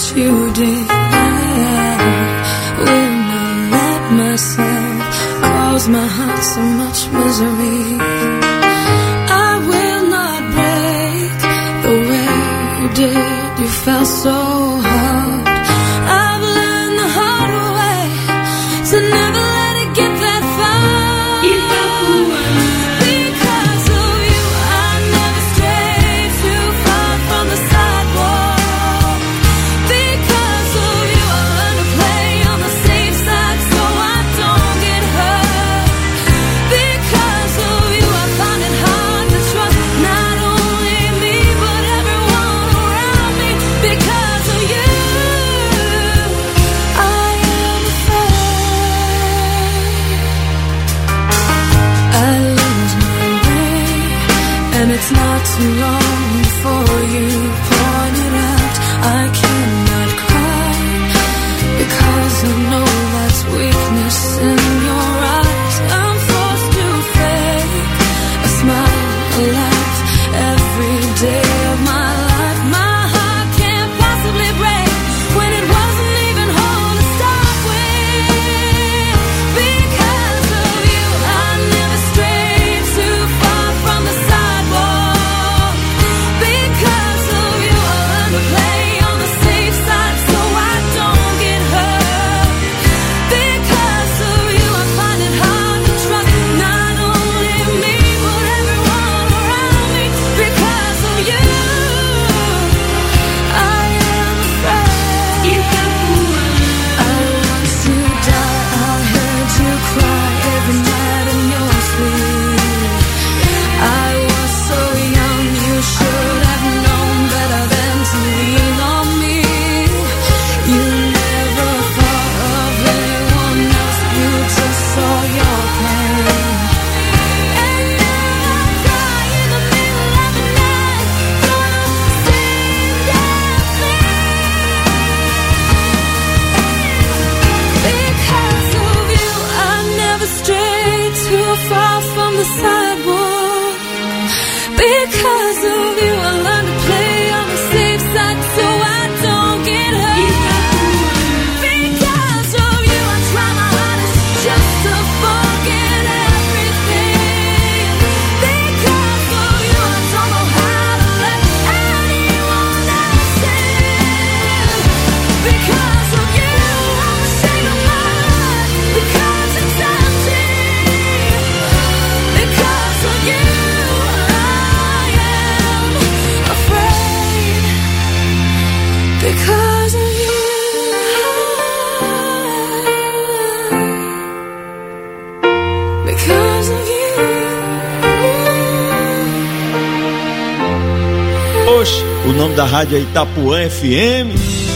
you did. I will not let myself cause my heart so much misery. I will not break the way you did. You felt so hard. I've learned the hard way to never let it get that far. Because of you, I never strayed too far from the sidewalk. Because of you, I learned to play on the safe side so I don't get hurt. Because of you, I find it hard to trust not only me but everyone around me. Because of you, I am afraid I lose my way, and it's not too long before you point it out. I cannot cry because I know that's weakness in your eyes. I'm forced to fake a smile, a laugh every day of my life. My heart can't possibly break when it wasn't even whole to start with. Because of you, I never strayed too far from the sidewalk. Because of you, I learned to play on the safe side so I don't get hurt. Because of you, I find it hard to trust not only me but everyone around me. Because of you, I am afraid. I want to die. I heard you cry every night in your sleep. I was so young, you should have known better than to lean on me. You never thought of anyone else, you just saw your pain. And now I cry in the middle of the night for the same damn thing. Because of you, I never strayed too far from the sidewalk. Because of you, I learned to play on the safe side so I don't get hurt. Because of you, I try my hardest just to forget everything. Because of you, I don't know how to let anyone else in. Because of you, I'm ashamed of my life because it's empty. Because of you, I am afraid. Because of you, because of you. Oxe, o nome da rádio é Itapuã FM.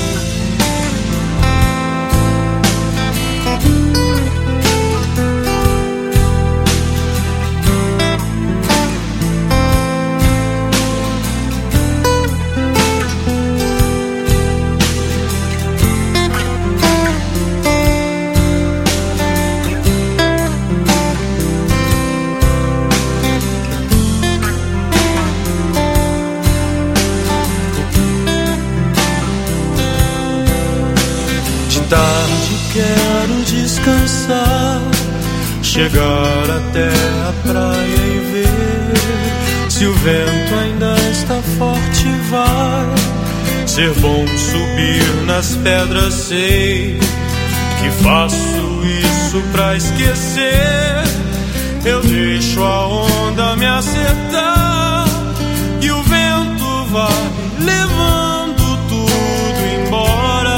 De tarde quero descansar, chegar até a praia e ver se o vento ainda está forte. Vai ser bom subir nas pedras, sei que faço isso pra esquecer. Eu deixo a onda me acertar e o vento vai levando tudo embora.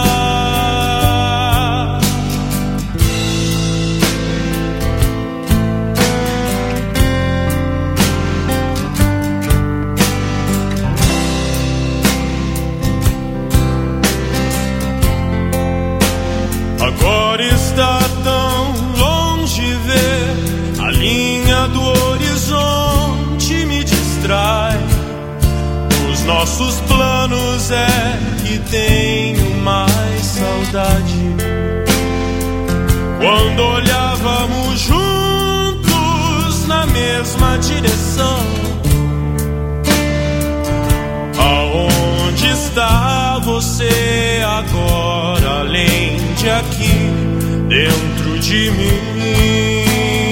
Agora está tão longe ver a linha do horizonte, me distrai. Os nossos planos é que tenho mais saudade. Quando olhávamos juntos na mesma direção, aonde estava você agora, além de aqui, dentro de mim.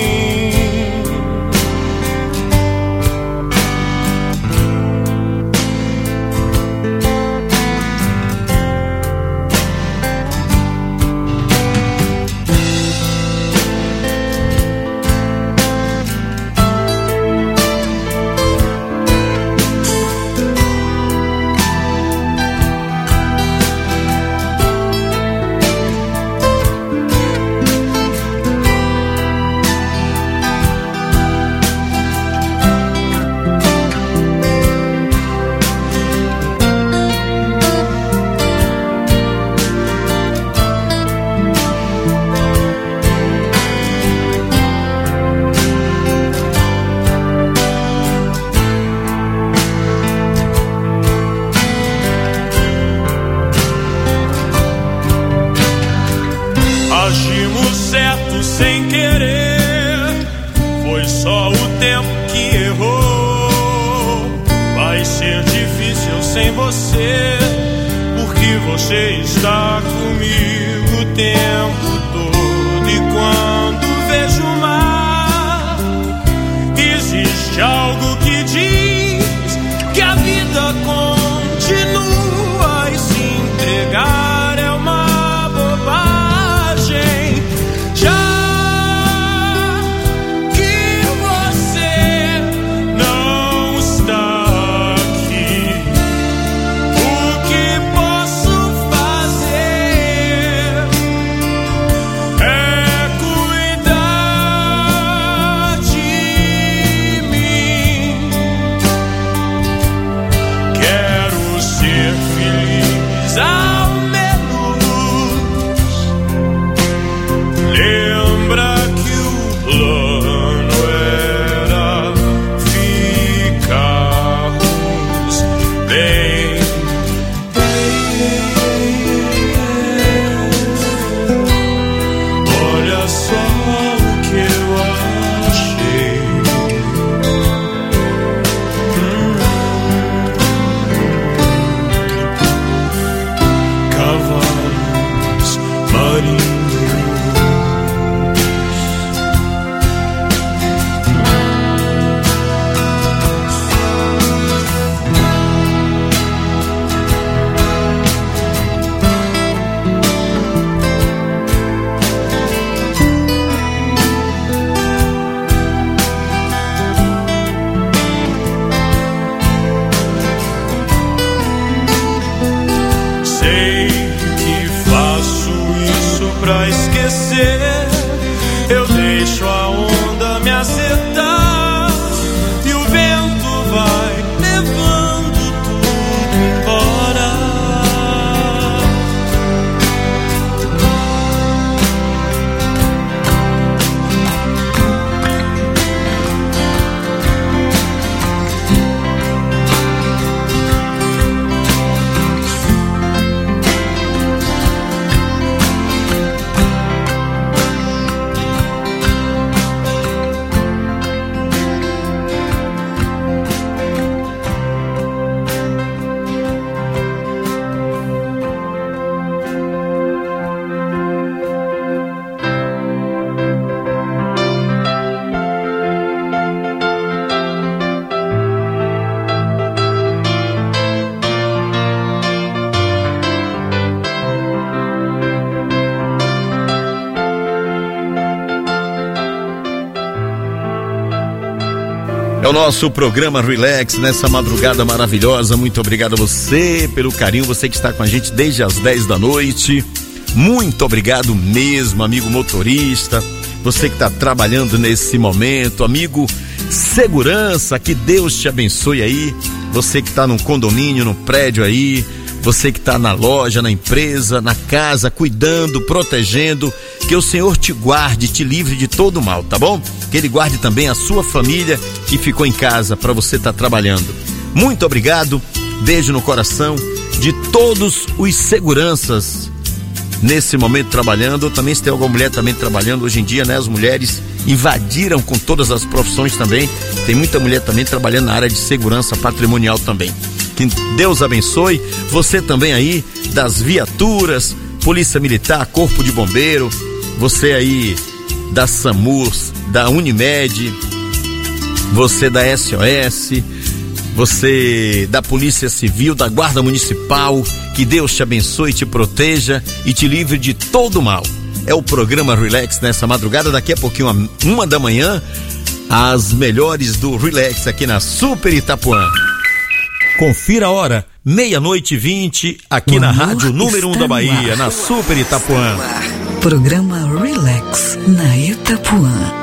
Agimos certo sem querer, foi só o tempo que errou. Vai ser difícil sem você, porque você está comigo o tempo todo. E quando vejo o mar, existe algo que diz que a vida continua, e se entregar é uma bobagem. Eu deixo a onda me acertar e o vento vai levando tudo embora. É o nosso programa Relax nessa madrugada maravilhosa. Muito obrigado a você pelo carinho, você que está com a gente desde as 10 da noite. Muito obrigado mesmo, amigo motorista, você que está trabalhando nesse momento, amigo segurança, que Deus te abençoe aí. Você que está num condomínio, no prédio aí, você que está na loja, na empresa, na casa, cuidando, protegendo, que o Senhor te guarde, te livre de todo mal, tá bom? Que Ele guarde também a sua família que ficou em casa para você estar trabalhando. Muito obrigado, beijo no coração de todos os seguranças nesse momento trabalhando. Também se tem alguma mulher também trabalhando hoje em dia, né? As mulheres invadiram com todas as profissões também. Tem muita mulher também trabalhando na área de segurança patrimonial também. Que Deus abençoe. Você também aí das viaturas, Polícia Militar, Corpo de Bombeiro, você aí da SAMU, da Unimed, você da SOS, você da Polícia Civil, da Guarda Municipal, que Deus te abençoe, te proteja e te livre de todo mal. É o programa Relax nessa madrugada, daqui a pouquinho, 1 da manhã, as melhores do Relax aqui na Super Itapuã. Confira a hora, 00:20, aqui na rádio número 1 da Bahia, na Super Itapuã. Programa Relax na Itapuã.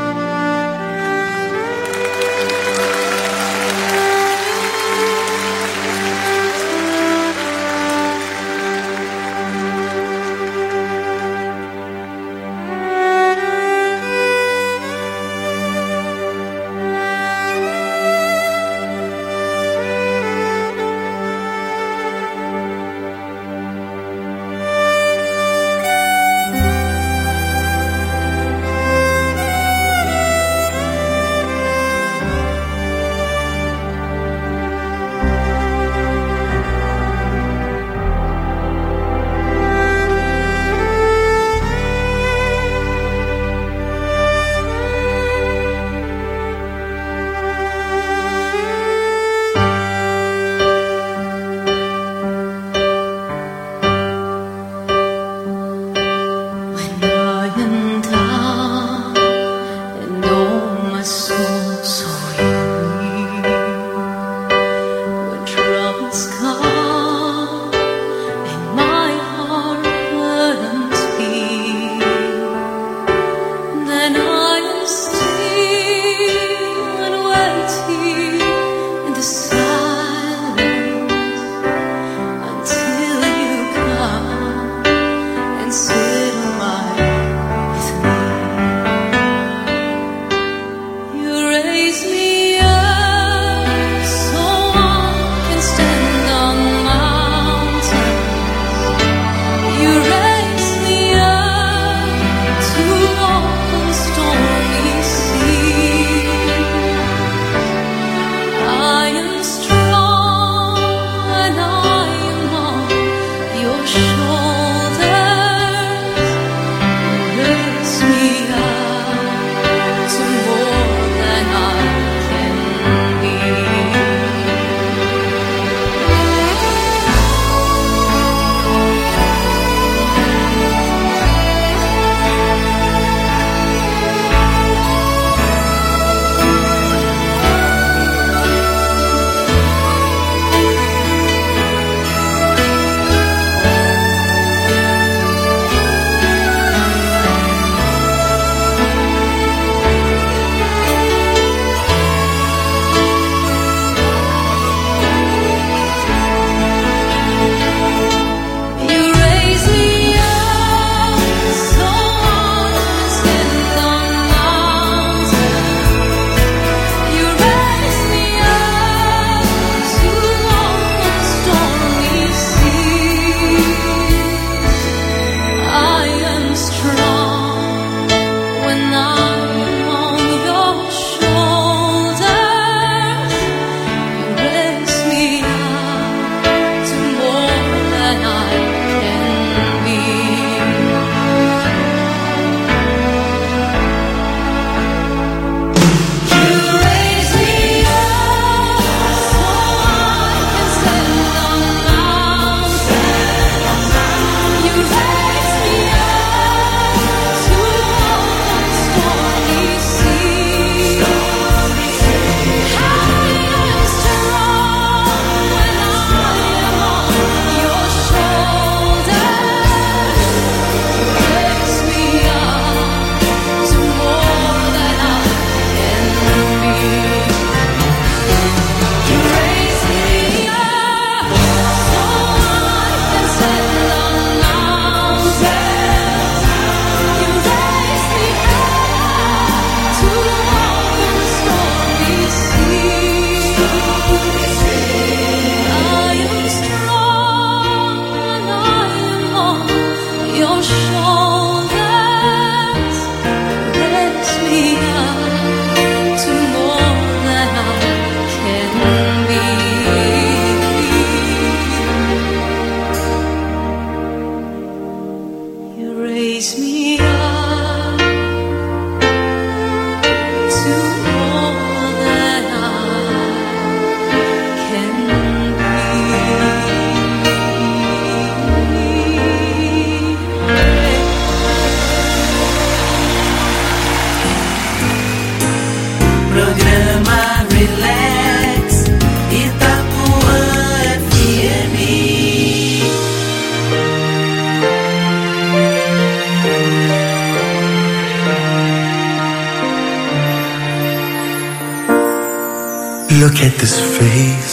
at this face.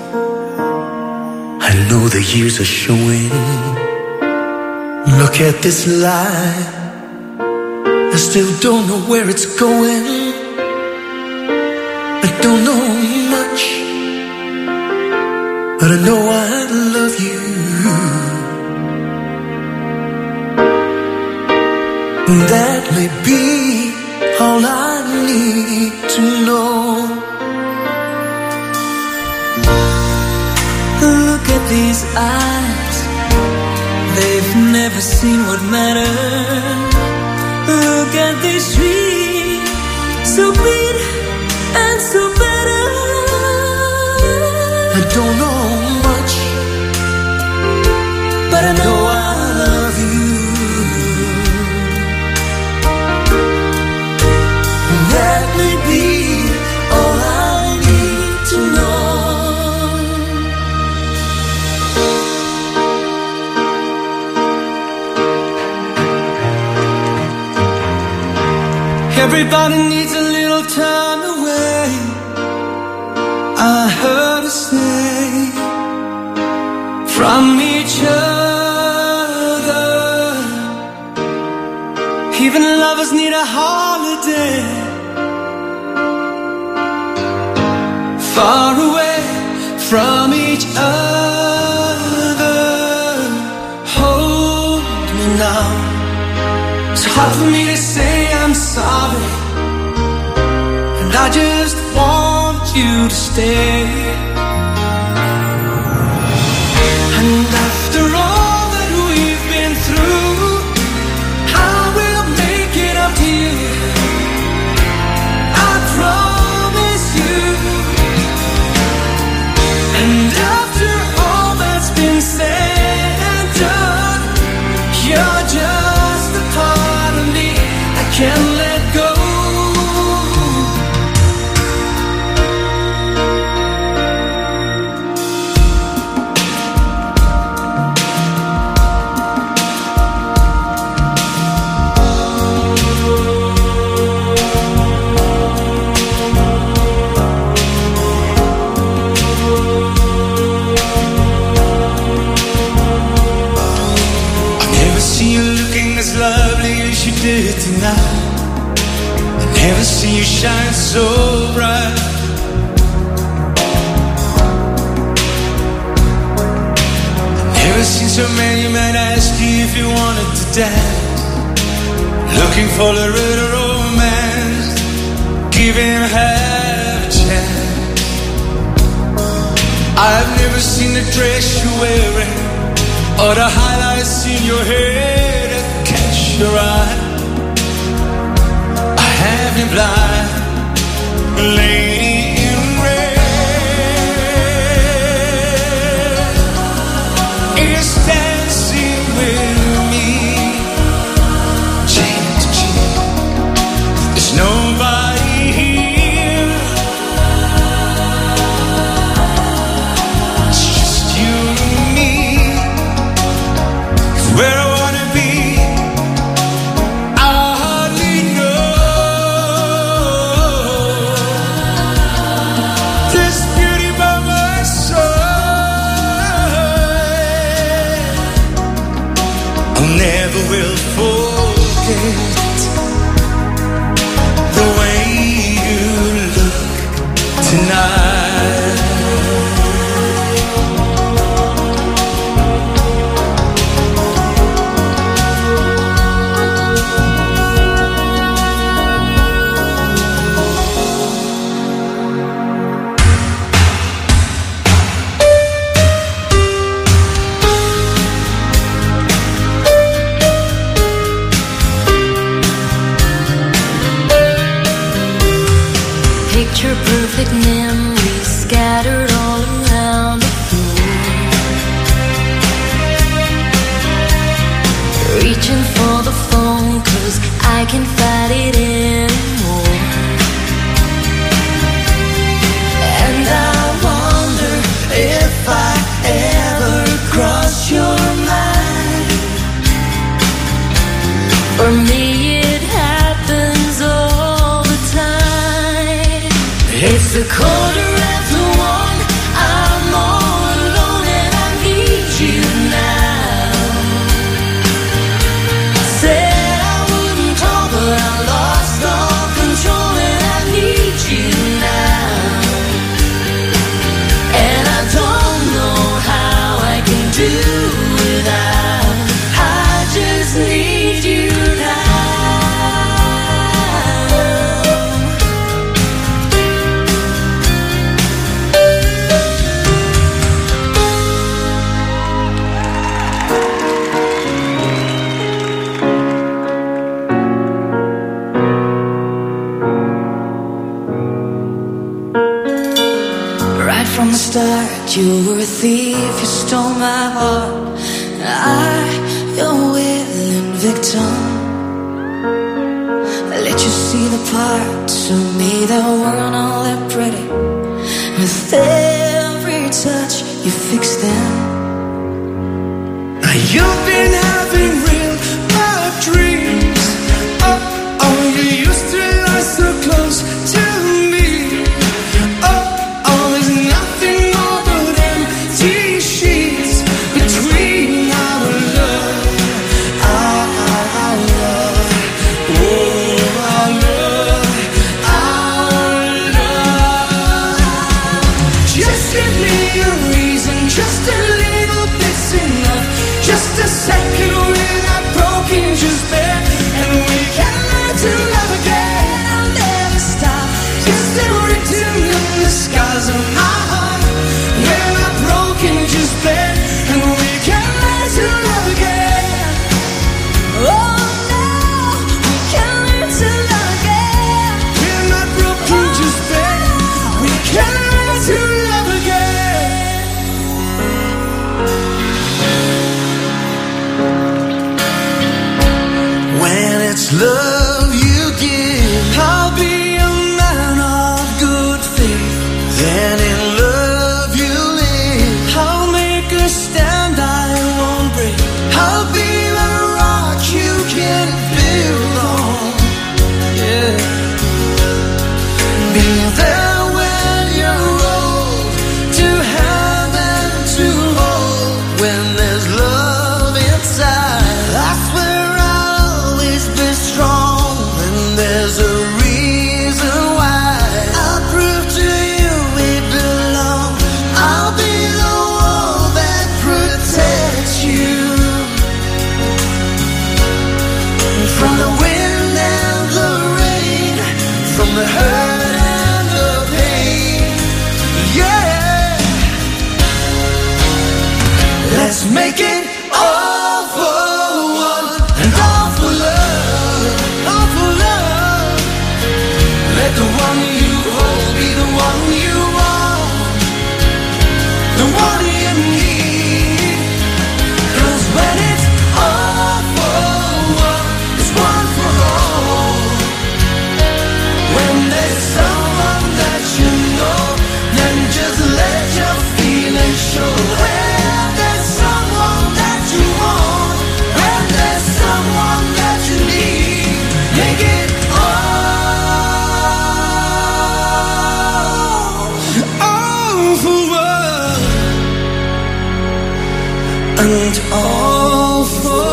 I know the years are showing. Look at this life. I still don't know where it's going. I don't know much, but I know I love you. That may be all I need to know. Look at these eyes, they've never seen what matters. Look at these dreams, so big and so better. I don't know much, but I know I love you. That may be all I need to know. Everybody needs a little time away, I heard her say, from each other. Even lovers need a holiday, far away from each other. Hold me now. It's hard for me to say I'm sorry, and I just want you to stay. And after all that we've been through, I will make it up to you, I promise you. And after all that's been said and done, you're just a part of me I can't let go. As lovely as you did tonight, I never see you shine so bright. I never seen so many men ask you if you wanted to dance, looking for a little romance, give him half a chance. I've never seen the dress you're wearing or the highlights in your hair catch your eye. I have been blind, lady in red is dancing with me, cheek to cheek. There's nobody here, it's just you and me. 'Cause where I wanna be, never will forget the way you look tonight. Perfect memories scattered all around the floor, reaching for the phone 'cause I can't fight it anymore. And I wonder if I ever cross your mind. For me it happens all the time. It's the quarter after a thief, you stole my heart. Your willing victim. I let you see the parts of me that weren't all that pretty. With every touch, you fixed them. Now you've been having real bad dreams. Oh, you used to lie so close to me. Oh, there's nothing more but empty sheets between our love, our love, oh, our love, our love. Just give me a reason, just a little bit's enough. Just a second without broken, just there, and we can learn to love again. I'll never stop. Just a written in the skies of my heart. We're not broken, just there, and we can learn to love again. Oh no, we can learn to love again. We're not broken, just there, we can learn to love again. When it's love you give, I'll be a man of good faith. Then in love you live, I'll make a stand I won't break. I'll be the rock you can build on. Yeah. Be there when you're old, to have and to hold. When there's love inside, that's where I'll always be strong. And there's a reason why I'll prove to you we belong. I'll be the wall that protects you from the wind and the rain, from the hurt and the pain. Yeah, let's make it all for one and all for love, all for love. Let the one you hold be the one you want, the one you need. 'Cause when it's all for one, it's one for all. When there's someone that you know, then just let your feelings show. When there's someone that you want, when there's someone that you need, make it all for one and all for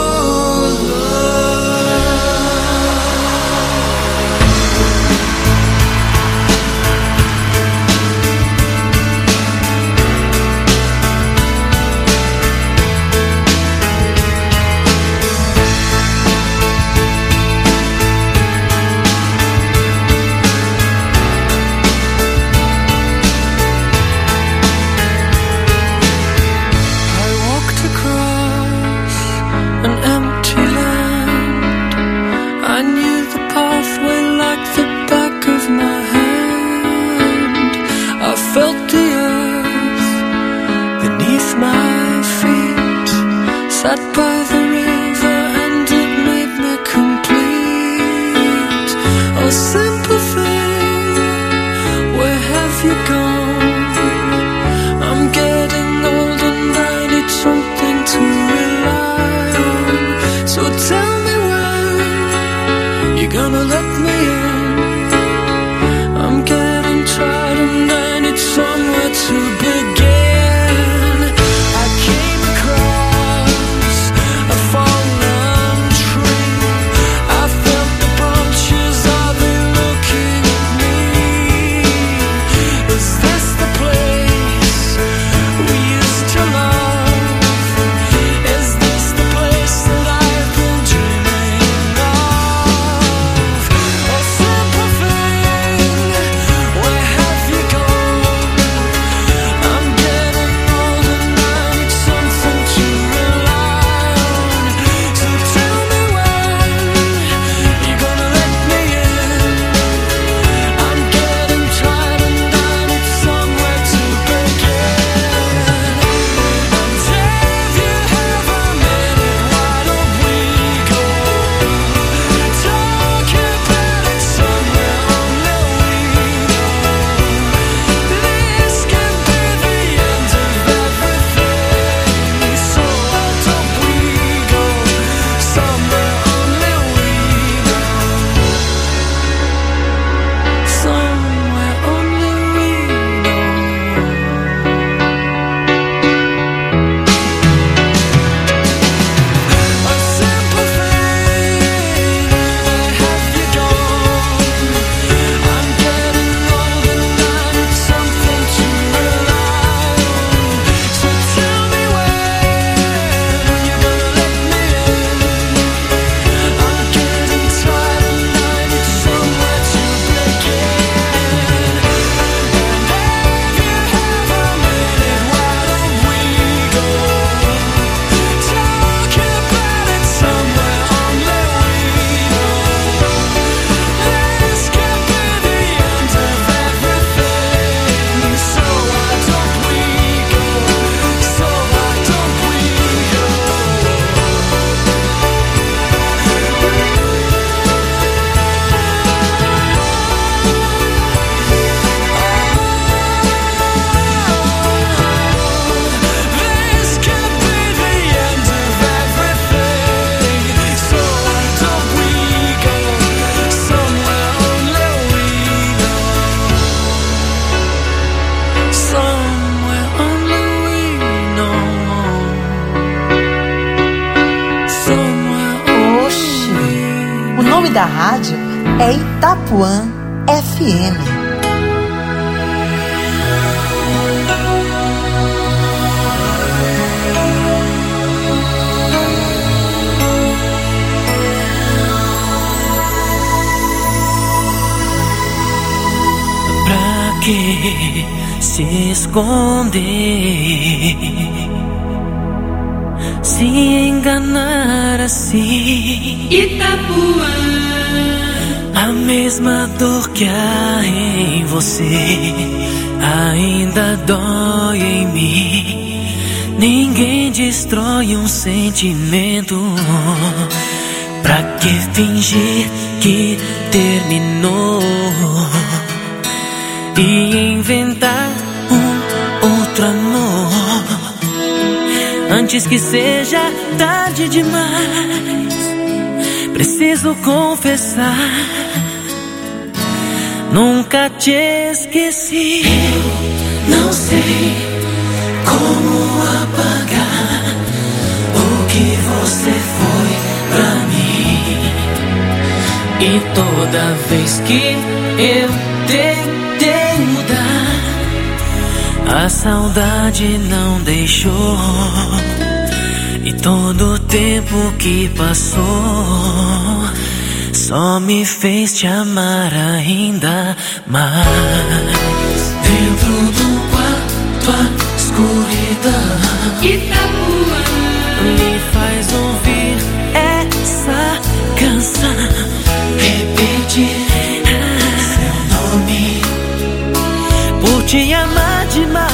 I walked across an empty land. I knew the pathway like the back of my hand. I felt the earth beneath my feet. Sat by the river and it made me complete. Oh, simple thing, where have you gone? I'm getting old and I need something to rely on. So tell me when you're gonna let me in. I'm getting tired and I need somewhere to begin. I came across a da rádio é Itapuã FM. Pra que se esconder, se enganar assim? Itapuã, a mesma dor que há em você ainda dói em mim. Ninguém destrói um sentimento. Pra que fingir que terminou e inventar um outro amor antes que seja tarde demais? Preciso confessar, nunca te esqueci. Eu não sei como apagar o que você foi pra mim. E toda vez que eu tentei mudar, a saudade não deixou. E todo o tempo que passou só me fez te amar ainda mais. Dentro do quarto a escuridão Itapuã, me faz ouvir essa canção, repetir seu nome, por te amar demais.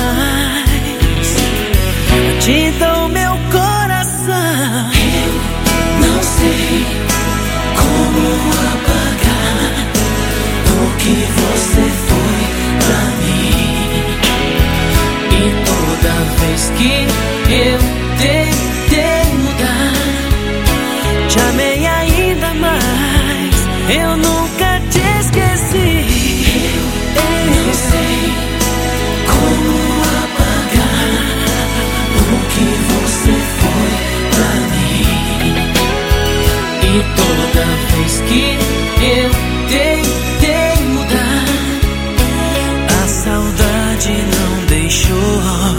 Te dou meu coração. Eu não sei como apagar o que você foi pra mim. E toda vez que eu tentei mudar, te amei ainda mais. Eu nunca te esqueci. Eu não sei como apagar o que você foi pra mim. E toda vez que eu tentei mudar, a saudade não deixou,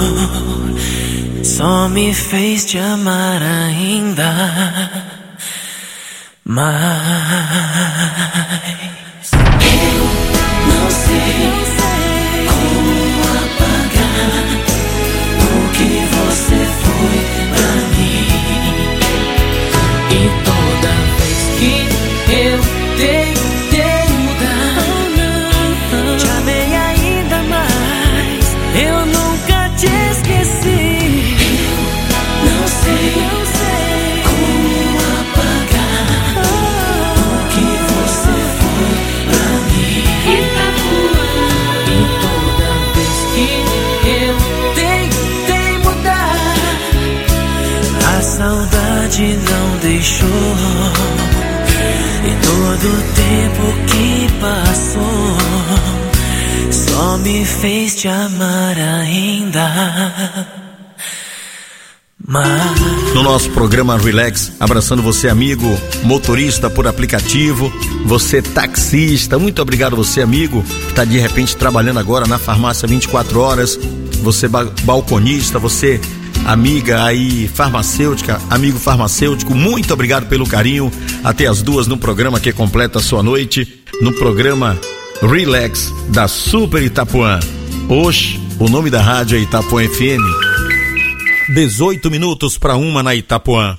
só me fez te amar ainda mais. Eu não sei como apagar o que você foi pra mim. E toda vez que eu tentei mudar, te amei ainda mais. Eu nunca te esqueci. Eu não sei como apagar o que você foi pra mim. E toda vez que eu tentei mudar, a saudade não deixou. E todo o tempo que passou só me fez te amar ainda mais. No nosso programa Relax, abraçando você, amigo motorista por aplicativo, você taxista, muito obrigado você, amigo, que está de repente trabalhando agora na farmácia 24 horas, você balconista, você amiga aí farmacêutica, amigo farmacêutico, muito obrigado pelo carinho. Até as 2 no programa que completa a sua noite, no programa Relax da Super Itapuã. Hoje, o nome da rádio é Itapuã FM. 18 minutos para 1 na Itapuã.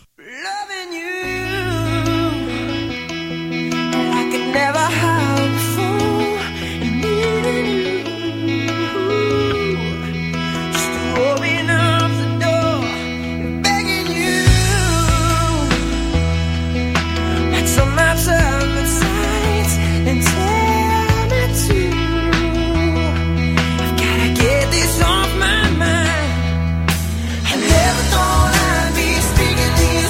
Never thought I'd be speaking to you.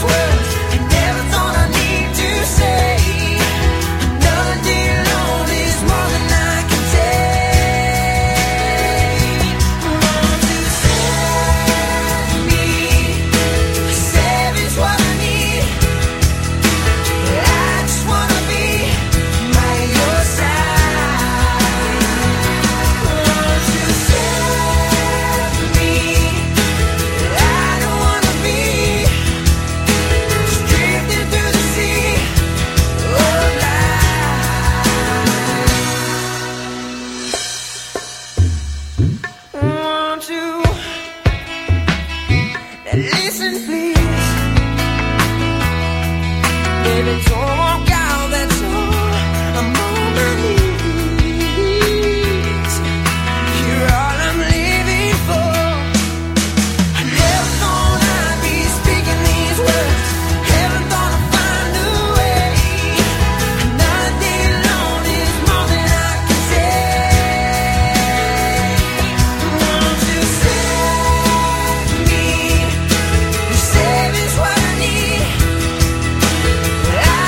Listen, please, baby, don't walk out that door. I'm on my knees. You're all I'm living for. I never thought I'd be speaking these words. Never thought I'd find a way. Another day alone is more than I can take. Won't you save me? Save is what I need. I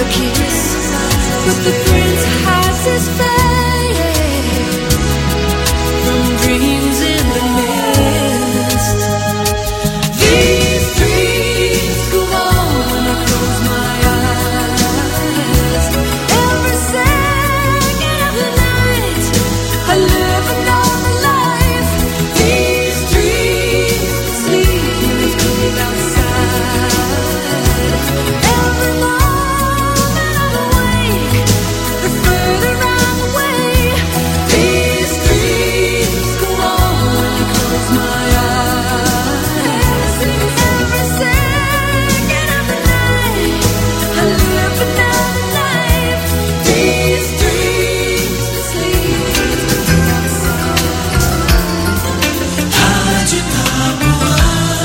a kiss, but the prince hides his face from dreams in the mist. These dreams go on when I close my eyes. Every second of the night I live a normal life. These dreams sleep when it's cold outside. Every moment I'm awake, the further I'm away. These dreams go on when I close my eyes. Every second of the night I live another life. These dreams sleep outside. Rádio Itapuã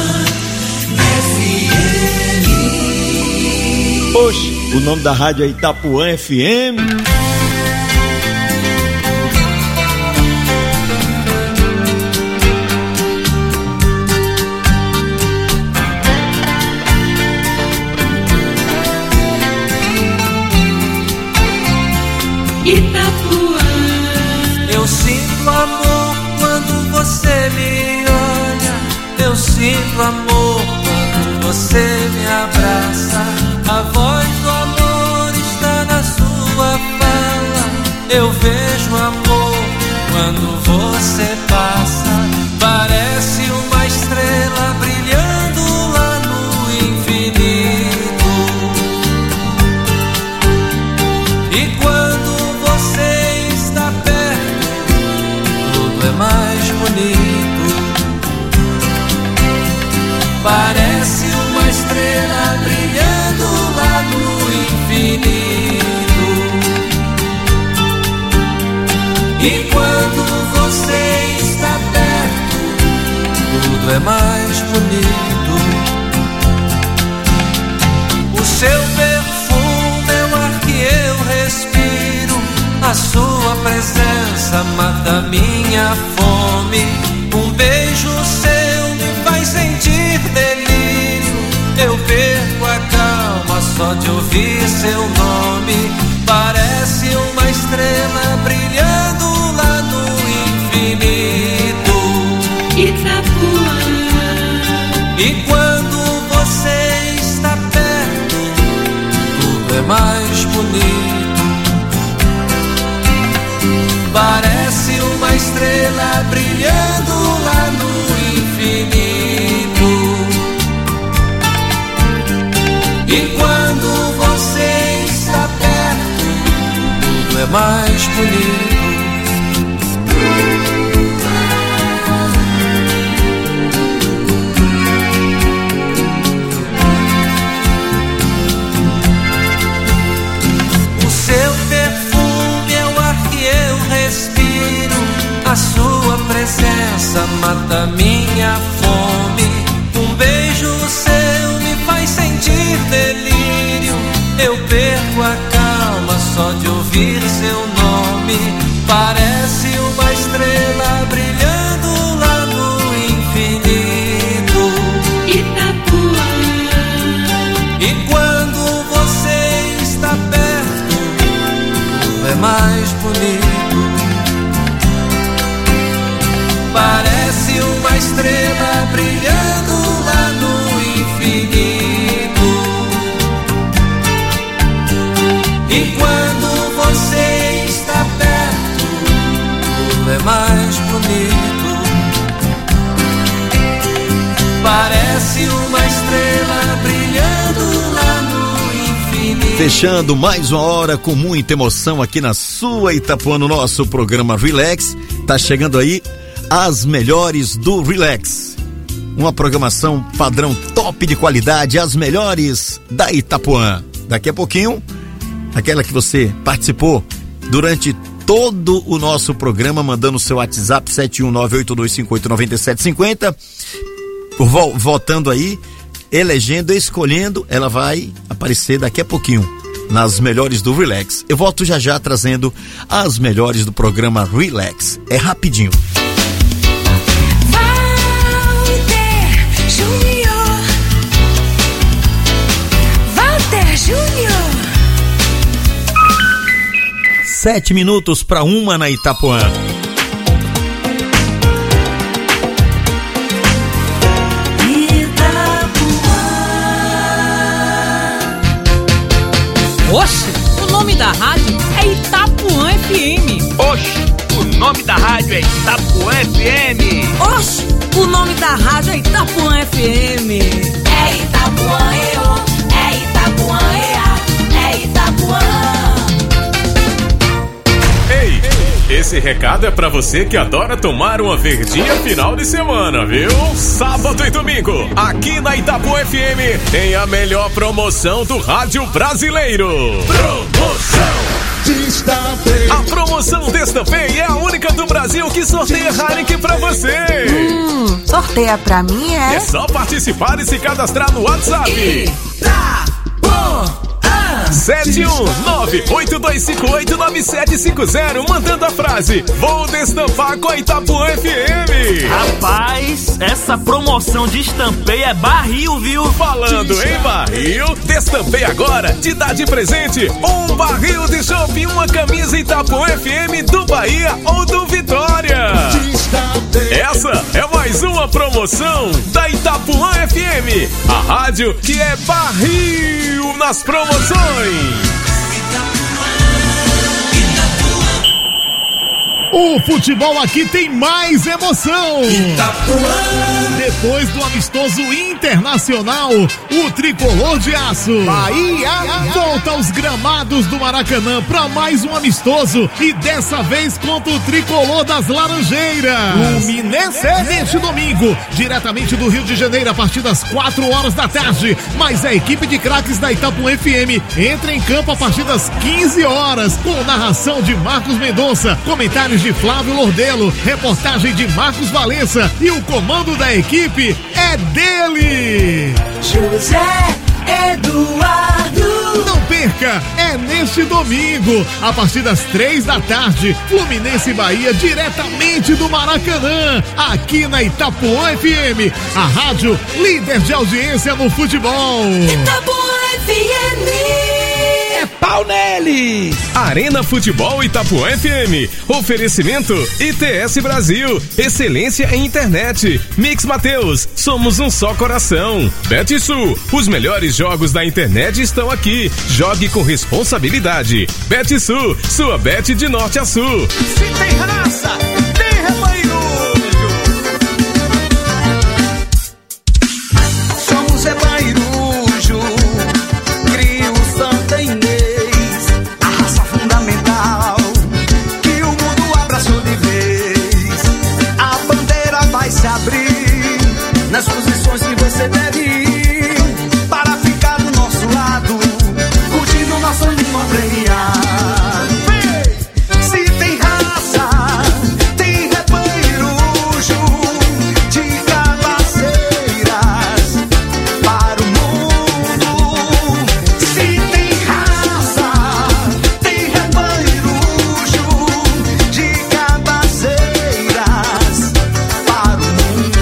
FM. Oxe, o nome da rádio é Itapuã FM. Eu sinto amor quando você me olha. Eu sinto amor quando você me abraça. A voz do amor está na sua fala. Eu vejo amor quando você passa. Parece uma estrela brilhando lá no infinito. E quando você está perto, tudo é mais bonito. Parece uma estrela brilhando lá no infinito. E quando você está perto, tudo é mais bonito. O seu perfume é o ar que eu respiro. A sua presença mata minha fome. Um beijo seu me faz sentir delírio. Eu perco a calma só de ouvir seu nome. Parece uma estrela brilhando lá no infinito. Itapuã. E quando você está perto, tudo é mais bonito. Parece uma estrela brilhando lá no infinito. E quando você está perto, tudo é mais bonito. O seu perfume é o ar que eu respiro. A sua presença mata minha fome. Um beijo seu me faz sentir delírio. Eu perco a calma só de ouvir seu nome. Parece uma estrela brilhando lá no infinito. Itapuã. E quando você está perto, tudo é mais bonito. Parece uma estrela brilhando lá no infinito. E quando você está perto, tudo é mais bonito. Parece uma estrela brilhando lá no infinito. Fechando mais uma hora com muita emoção aqui na sua Itapuã, no nosso programa Relax. Tá chegando aí as melhores do Relax. Uma programação padrão top de qualidade, as melhores da Itapuã. Daqui a pouquinho, aquela que você participou durante todo o nosso programa, mandando o seu WhatsApp 71982589750, votando aí, elegendo, escolhendo, ela vai aparecer daqui a pouquinho nas melhores do Relax. Eu volto já já trazendo as melhores do programa Relax. É rapidinho. Walter Júnior. 7 minutos para 1 na Itapuã. Oxe, o nome da rádio é Itapuã FM. Oxe, o nome da rádio é Itapuã FM. Oxe, o nome da rádio é Itapuã FM. É Itapuã, é Itapuã, é Itapuã. Ei, esse recado é pra você que adora tomar uma verdinha final de semana, viu? Sábado e domingo, aqui na Itapuã FM, tem a melhor promoção do rádio brasileiro. Promoção Destapei. A promoção Destapei é a única do Brasil que sorteia Heineken pra você. Sorteia pra mim, é? É só participar e se cadastrar no WhatsApp. Itapuã. 719-8258-9750, mandando a frase: vou destampar com a Itapuã FM. Rapaz, essa promoção de estampeio é barril, viu? Falando em barril, Destampei agora te dá de presente um barril de chopp e uma camisa Itapuã FM do Bahia ou do Vitória. Essa é mais uma promoção da Itapuã FM, a rádio que é barril nas promoções. O futebol aqui tem mais emoção. Depois do amistoso internacional, o tricolor de aço Bahia volta aos gramados do Maracanã para mais um amistoso e dessa vez contra o tricolor das Laranjeiras. Fluminense neste domingo, diretamente do Rio de Janeiro a partir das 4 horas da tarde. Mas a equipe de craques da Itapuã FM entra em campo a partir das 15 horas com narração de Marcos Mendonça, comentários de Flávio Lordelo, reportagem de Marcos Valença e o comando da equipe é dele, José Eduardo. Não perca, é neste domingo, a partir das 3 da tarde, Fluminense e Bahia, diretamente do Maracanã, aqui na Itapuã FM, a rádio líder de audiência no futebol. Itapuã FM. É pau nele! Arena Futebol Itapuã FM. Oferecimento ITS Brasil. Excelência em internet. Mix Mateus. Somos um só coração. BetSul. Os melhores jogos da internet estão aqui. Jogue com responsabilidade. BetSul. Sua bet de norte a sul. Se tem raça, tem rebanho. Somos rebanho. Nas posições que você deve ir para ficar do nosso lado, curtindo nossa língua premiar. Se tem raça, tem rebanho-rujo de cabaceiras para o mundo. Se tem raça, tem rebanho-rujo de cabaceiras para o mundo.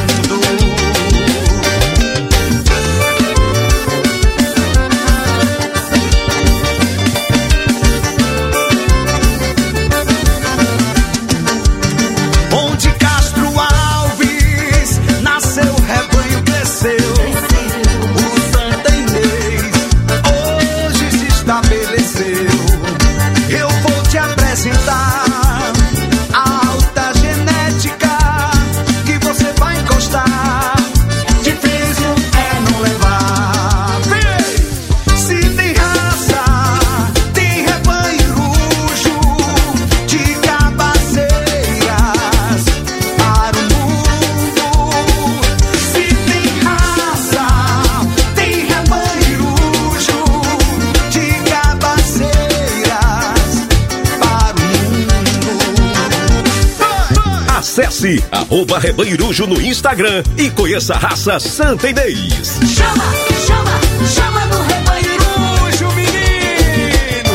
Onde Castro Alves nasceu, o rebanho cresceu. O Santa Inês hoje se estabeleceu. Eu vou te apresentar a alta genética que você vai encostar. Difícil é não levar. Se tem raça, tem rebanho-rujo de cabaceiras para o mundo. Se tem raça, tem rebanho-rujo de cabaceiras para o mundo. Acesse @rebanhorujo no Instagram e conheça a raça Santa Inês. Chama, chama, chama no rebanho-rujo, menino.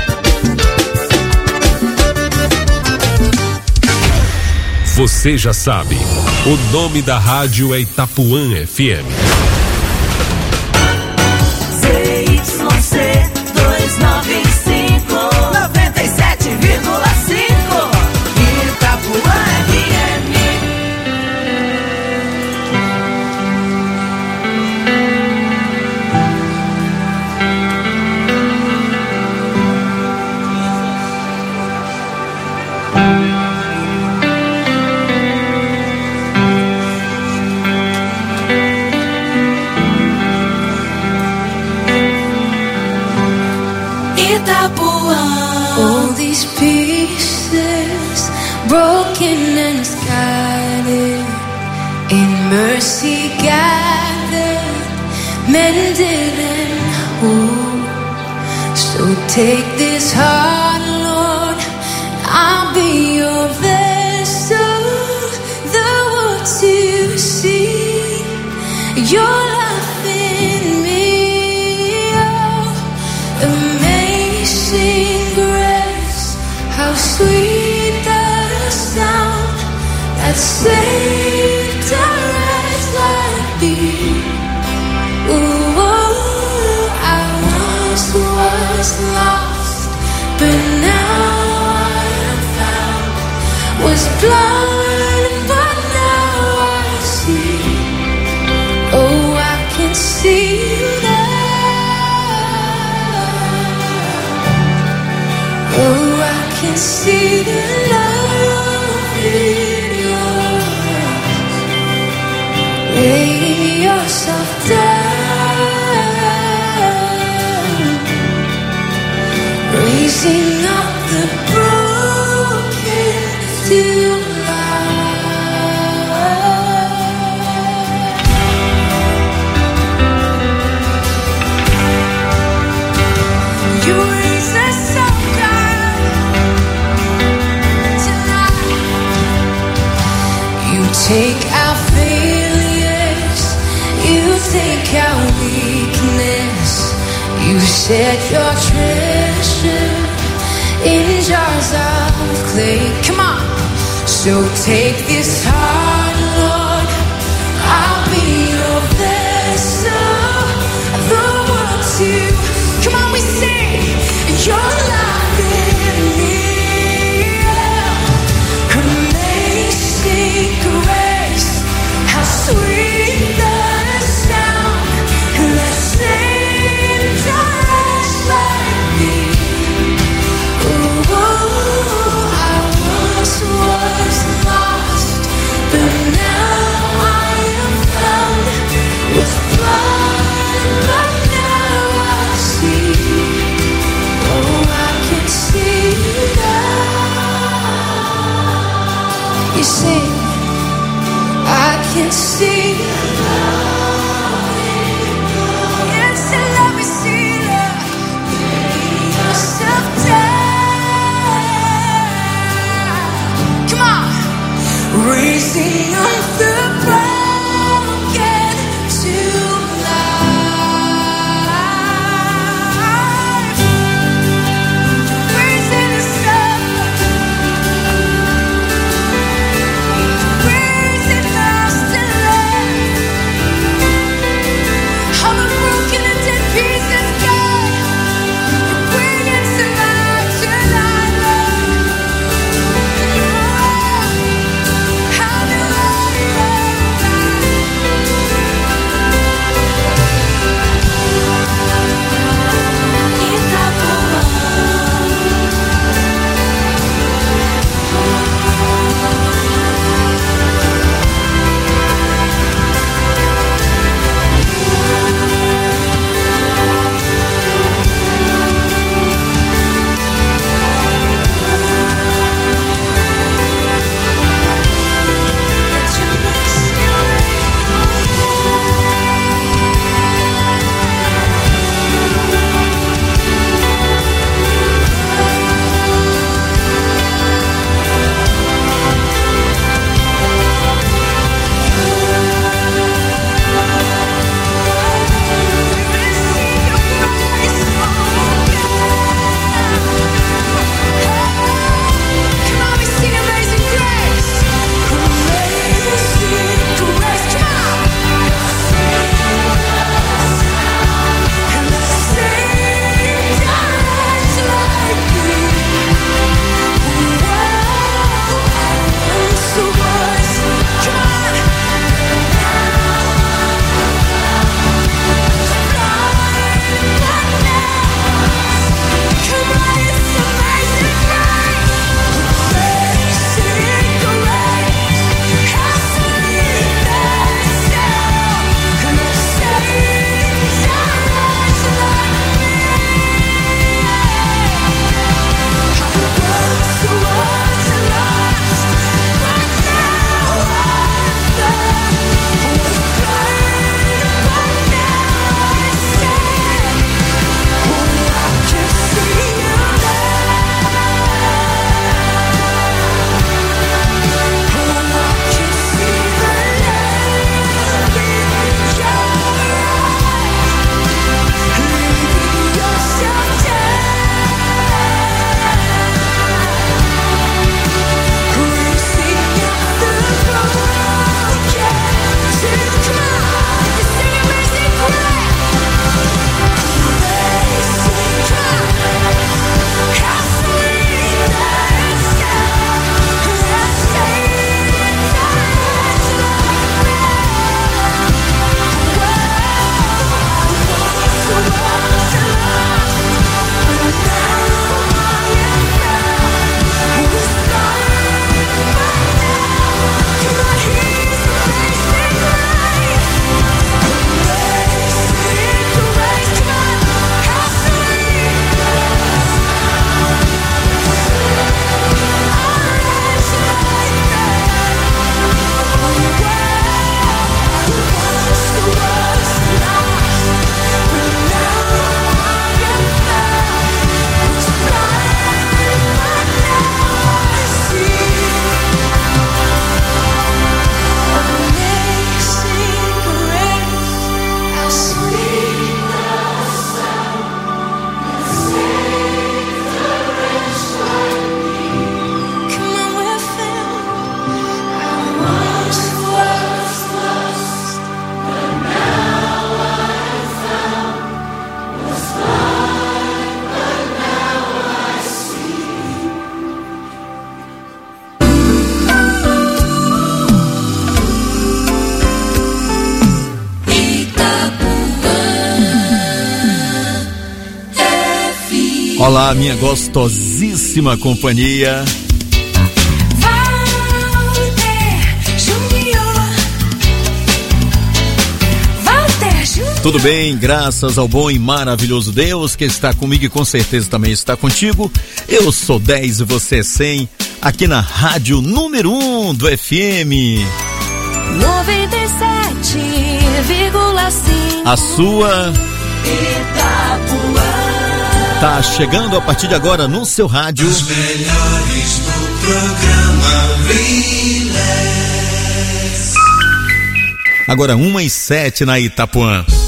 Você já sabe, o nome da rádio é Itapuã FM. ZYC 295 97,7. mercy gathered, mended and whole. So take this heart, Lord, I'll be your vessel, the world to see your life in me. Oh, amazing grace, how sweet the sound that saved a wretch like me. Ooh, I once was lost, but now I am found. Was blind, but now I see. Oh, I can see that. Oh, I can see the love in your eyes. Lay yourself down, raising up the broken to take our failures, you take our weakness. You set your treasure in jars of clay. Come on. So take this heart, Lord, I'll be your vessel, the world to. Come on, we sing your life in me. Amazing grace, how sweet the sound that saved a wretch like me. Ooh, I once was lost, but now I am found. Was blind, but now I see. Oh, I can see now. You sing, I can see the love in your. Yes, and let me see love. Lay yourself down. Come on, raising up the broken to life, raising us up, raising us to life. All the broken and dead pieces, God, you're bringing to life tonight, Lord. Hallelujah. Olá, minha gostosíssima companhia. Tudo bem, graças ao bom e maravilhoso Deus que está comigo e com certeza também está contigo. Eu sou 10 e você é 100, aqui na rádio número 1 do FM. 97,5. A sua Itapuã. tá chegando a partir de agora no seu rádio. Os melhores do programa Relax. Agora 1h07 na Itapuã.